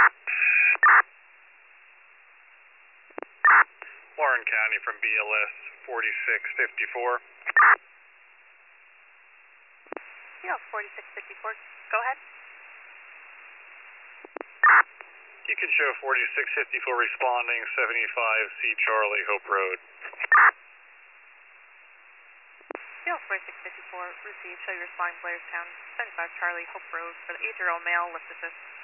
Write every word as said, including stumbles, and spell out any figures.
Warren County from B L S forty-six fifty-four. Yeah, forty-six fifty-four. Go ahead. You can show forty-six fifty-four responding, seventy-five C Charlie, Hope Road. Yeah, forty-six fifty-four. Received. Show you responding Blairstown, seventy-five Charlie, Hope Road for the eight-year-old male, lift assist.